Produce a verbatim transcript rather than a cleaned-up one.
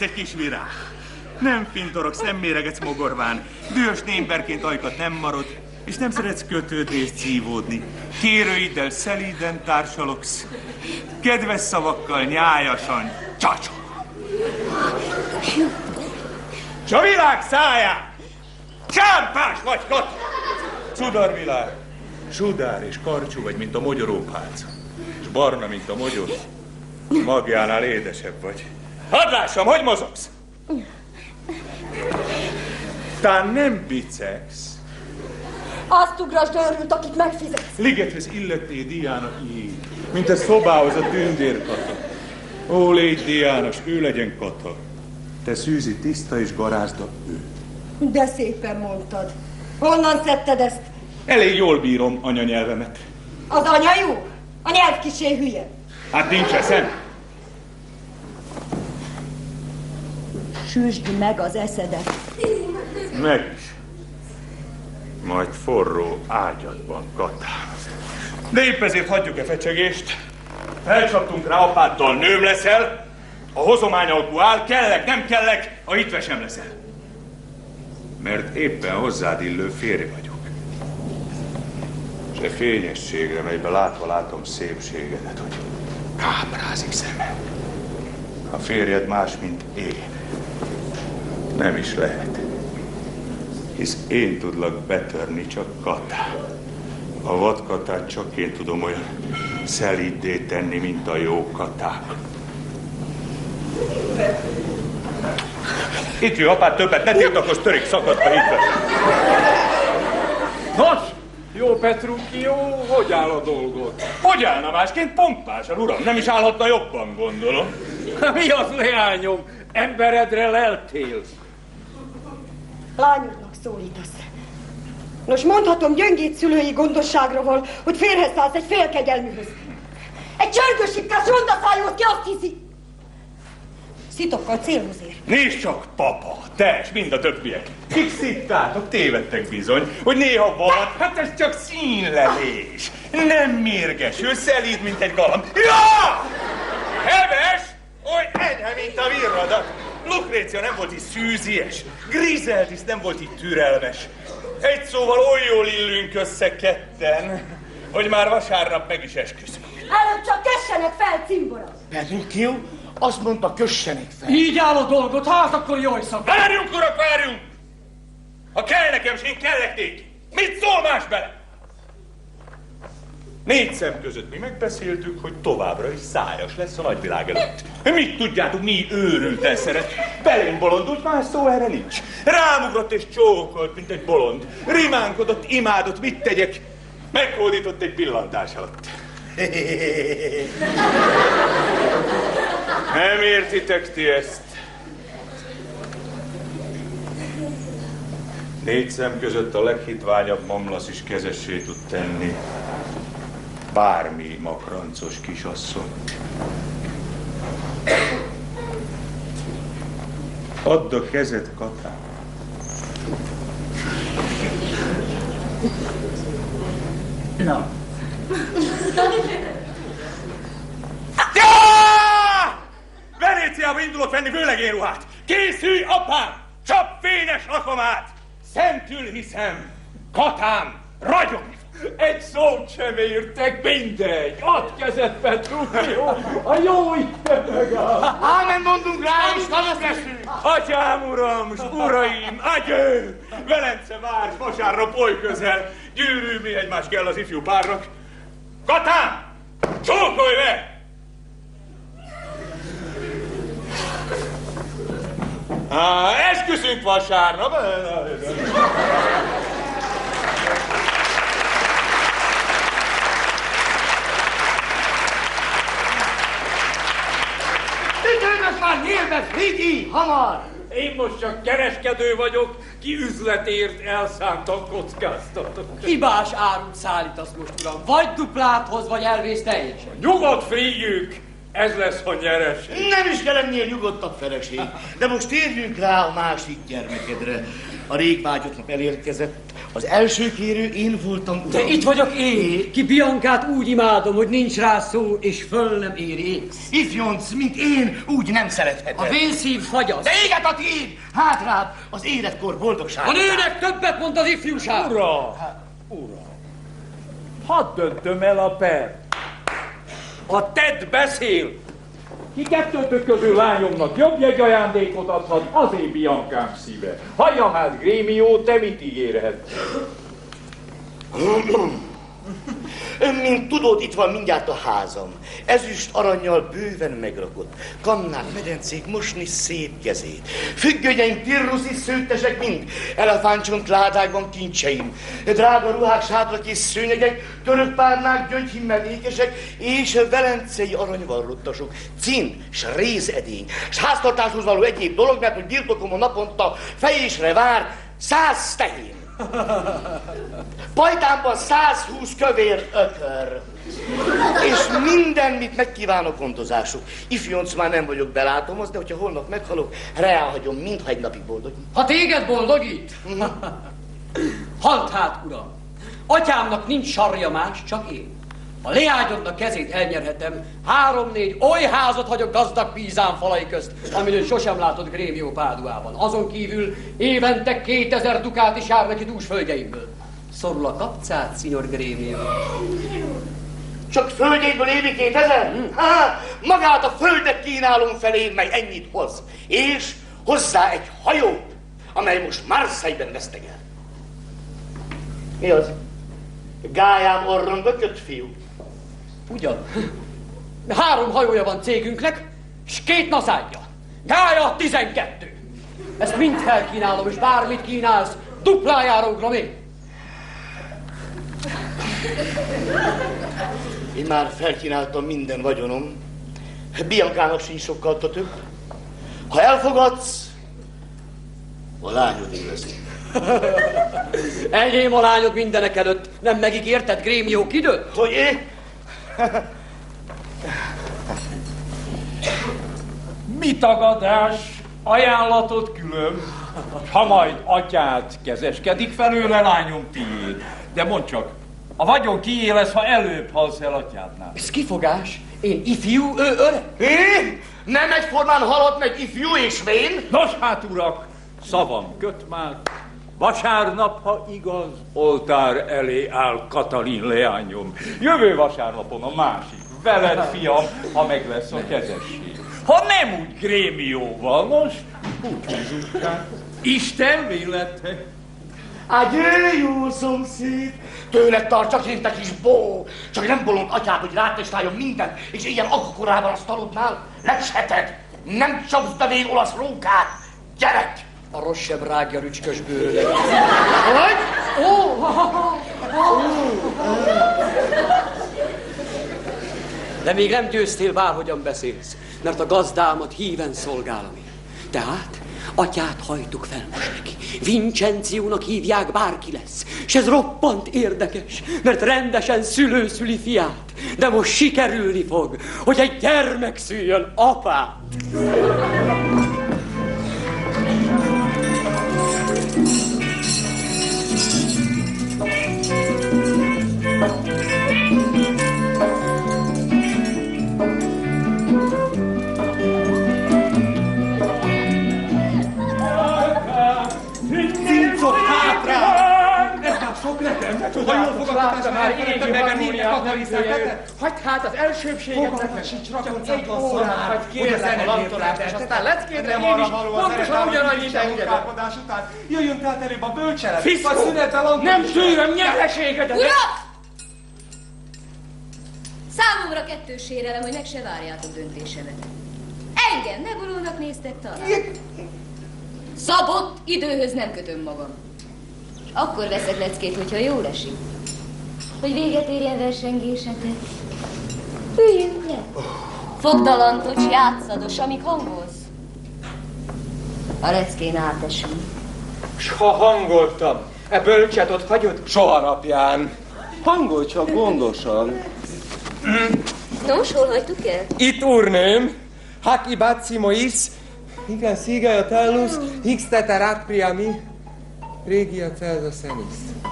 egy kis virág. Nem fintorogsz, nem méregetsz mogorván. Dühös némberként ajkat nem marad, és nem szeretsz kötődni és szívódni. Kérőiddel szelíden társalogsz. Kedves szavakkal nyájasan csacsog. S a világ száján csámpás vagy, Kata! Csudarvilág, sudár és karcsú vagy, mint a mogyorópálca. És barna, mint a mogyor. Magjánál édesebb vagy. Hadd lássam, hogy mozogsz! Tán nem bicegsz. Azt ugrasd, őrült, akit megfizetsz. Ligethez illetté, Diana, így, mint a szobához a tündér, Kata. Ó, légy Diános, ő legyen Kata. Te szűzi tiszta és garázda ő. De szépen mondtad. Honnan szedted ezt? Elég jól bírom anyanyelvemet. Az anya jó? A nyelv kisé hülye. Hát nincs eszem. Süsd meg az eszedet. Meg is. Majd forró ágyadban, Kata. De épp ezért hagyjuk-e fecsegést. Felcsaptunk rá apáddal, nőm leszel. A hozomány alkú áll, kellek, nem kellek, a hitve sem leszel. Mert éppen hozzád illő férj vagyok. S e fényességre, melybe látva látom szépségedet, hogy káprázik szemem. A férjed más, mint én. Nem is lehet. Hisz én tudlak betörni, csak Kata. A vadkatát csak én tudom olyan szelíddé tenni, mint a jó katák. Itt jön apád, többet ne tiltakozz, törik szakadva hitve. Nos, jó Petruccio, hogy áll a dolgot? Hogy állna másként? Pompásan, uram, nem is állhatna jobban, gondolom. Mi az, leányom? Emberedre leltél. Lányodnak szólítasz. Nos, mondhatom gyöngét szülői gondosságról, hogy férhez szállsz egy félkegyelműhöz. Egy csörgősipkás rondaszájhoz ki azt hiszi. Szitokkal célhoz ér. Nézd csak, papa, te és mind a többiek. Kik szittátok, tévedtek bizony, hogy néha van, hát ez csak színlelés. Nem mérges, ő szelíd, mint egy galamb. Ja! Heves! Oly enyhe, mint a virradat. Lukrécia nem volt így szűzies, Griseldis nem volt így türelmes. Egy szóval oly jól illünk össze ketten, hogy már vasárnap meg is esküszünk. Előbb csak kössenek fel, cimbora! Petruccio, azt mondta, kössenek fel. Így áll a dolgot, hát akkor jó éjszaka. Várjunk, urak, várjunk! Ha kell nekem, s én kellek néki. Mit szól más bele? Négy szem között mi megbeszéltük, hogy továbbra is szájas lesz a nagyvilág előtt. Mit tudjátok, mi őrülten szeret? Belém bolondult, más szó erre nincs. Rámugrott és csókolt, mint egy bolond. Rimánkodott, imádott, mit tegyek? Meghódított egy pillantás alatt. Nem értitek ti ezt? Négy szem között a leghitványabb mamlasz is kezessé tud tenni. Bármi makrancos kisasszony. Add a kezed, Kata. Na. Ja! Venéciába indulok venni vőlegényruhát. Készülj, apám! Csap fényes lakomát! Szentül hiszem, Katám ragyogni. Egy szót sem értek, mindegy. Add kezed, Petruccio, a jó Isten megáll. Ámen mondunk rá, és haza leszünk. Atyám, uram, s uraim, agyő! Velence vár, vasárnap oly közel. Gyűrű, egymás kell az ifjú párnak. Katám! Csókolj le! Á, esküszünk vasárnap. Üdvözlök már nyilvez, Ligi, hamar! Én most csak kereskedő vagyok, ki üzletért elszántan kockáztatok. Hibás árut szállítasz most, uram. Vagy duplát hoz, vagy elvész teljesen. Nyugodt frigyük, ez lesz a nyereség. Nem is kell ennél nyugodtabb feleség. De most térjünk rá a másik gyermekedre. A rég vágyott nap elérkezett. Az első kérő én voltam, uram. De itt vagyok én, ki Biancát úgy imádom, hogy nincs rá szó, és föl nem éri ész. Ifjonc, mint én, úgy nem szeretheted. A vélszív fagyasz. De éget a tiéd! Hátrább az életkor boldogság. A nőnek többet mond az ifjúság. Uram! Uram! Hadd döntöm el a per. A tett beszél. Ki kettőtök közül lányomnak jobb jegyajándékot adhat, az én Biancám szíve. Halljam hát, Grémió, te mit ígérhetsz? Ön, mint tudod, itt van mindjárt a házam. Ezüst arannyal bőven megrakott. Kannák, medencék, mosni szép kezét. Függönyeim, tirruszi szőttesek mind. Elefántcsont ládákban kincseim. Drága ruhák, sátrak és szőnyegek, török párnák, gyöngyhimmel ékesek, és velencei aranyvarrottasok, cin, s rézedény, s háztartáshoz való egyéb dolog, mert hogy birtokomon naponta fejésre vár száz tehén. Pajtámban százhúsz kövér ökör. És minden, mit megkívánok, gondozásuk. Ifjonc, már nem vagyok belátomos, de hogyha holnap meghalok, reálhagyom, mintha egy napig boldog. Ha téged boldogít? Halt hát, uram! Atyámnak nincs sarja más, csak én. Ha leágyodnak kezét elnyerhetem, három-négy oly házat hagyok gazdag Pízán falai közt, amiről sosem látott Grémió Páduában. Azon kívül évente kétezer dukát is jár neki dús földjeimből. Szorul a kapcát, szinyor Grémió. Csak földjéből évi kétezer? Hmm. Há, magát a földet kínálom felé, mely ennyit hoz. És hozzá egy hajót, amely most Marseille-ben vesztegel. Mi az? Gályám orron bökött, fiú? Ugyan. Három hajója van cégünknek, és két naszádja. Gálya tizenkettő. Ezt mind felkínálom, és bármit kínálsz, duplájára ugrom én. Én már felkínáltam minden vagyonom. Biancának sincs sokkal több. Ha elfogadsz, a lányod élvezik. Enyém a lányod mindenek előtt. Nem megígérted, Grémió, kidőtt? Hogy én? Mi tagadás, ajánlatot külön, ha majd atyád kezeskedik felőle, lányom tiéd. De mondd csak, a vagyon kié lesz, ha előbb halsz el atyádnál? Ez kifogás? Én ifjú, ő öreg? Én? Nem egyformán halott meg ifjú és vén? Nos hát, urak, szavam köt már. Vasárnap, ha igaz, oltár elé áll Katalin leányom. Jövő vasárnapon a másik. Veled, fiam, ha meg lesz a kezesség. Ha nem úgy Grémióval, nos, búcsúzunk rá. Isten vélete. Adjö, jó szomszéd! Tőled tartsak én, te kis bó! Csak nem bolond atyád, hogy rátestáljon mindent, és ilyen akakorában a sztalodnál legsheted! Nem csapsz be még olasz rókát! Gyerek! A rossz seb rágja rücskös bőrödet. Hogy? Ó! De még nem győztél, bárhogyan beszélsz, mert a gazdámat híven szolgálom én. Tehát atyát hajtuk fel most neki. Vincenciónak hívják, bárki lesz. És ez roppant érdekes, mert rendesen szülő szüli fiát. De most sikerülni fog, hogy egy gyermek szüljön apát. Ha jól fogadtam, már égi harmóniát. Hagyd hát az elsőbséget nekem. Egy órát hagy kérlek a lantolást, és aztán leckédre én is pontosan ugyanannyit engedek. Jöjjön tehát előbb a bölcselet. Fiszkó! Nem tűröm nyereségedet! Urak! Számomra kettős sérelem, hogy meg se várjátok döntésemet. Engem ne gurulnak néztek talán. Szabott időhöz nem kötöm magam. Akkor veszek leckét, hogyha jól esik. Hogy véget érjen versengésetek. Üljünk le. Fogd a lantot, játszados, amíg hangolsz. A leckén átesünk. S ha hangoltam, e bölcset ott hagyod? Soha, napján. Hangolj csak gondosan. Nos, hol hagytuk el? Itt, úrnőm, hac ibat simois, igen, sigaia tellus, hixteter ad priami, regia celsa senis.